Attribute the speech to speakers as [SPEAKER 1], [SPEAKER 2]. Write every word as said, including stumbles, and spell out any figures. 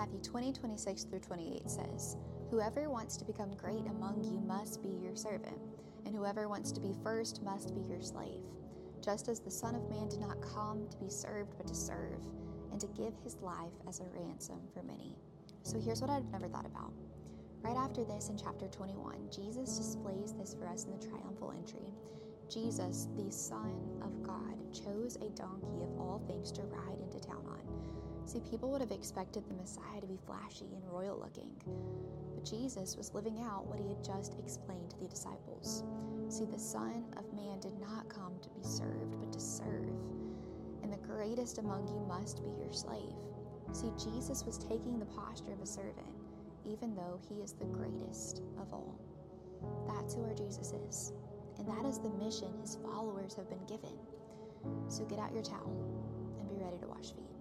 [SPEAKER 1] Matthew twenty, twenty-six through twenty-eight says, "Whoever wants to become great among you must be your servant, and whoever wants to be first must be your slave. Just as the Son of Man did not come to be served, but to serve, and to give his life as a ransom for many." So here's what I've never thought about. Right after this, in chapter twenty-one, Jesus displays this for us in the triumphal entry. Jesus, the Son of God, chose a donkey of all things to ride into town on. See, people would have expected the Messiah to be flashy and royal looking, but Jesus was living out what he had just explained to the disciples. See, the Son of Man did not come to be served, but to serve. And the greatest among you must be your slave. See, Jesus was taking the posture of a servant, even though he is the greatest of all. That's who our Jesus is. And that is the mission his followers have been given. So get out your towel and be ready to wash feet.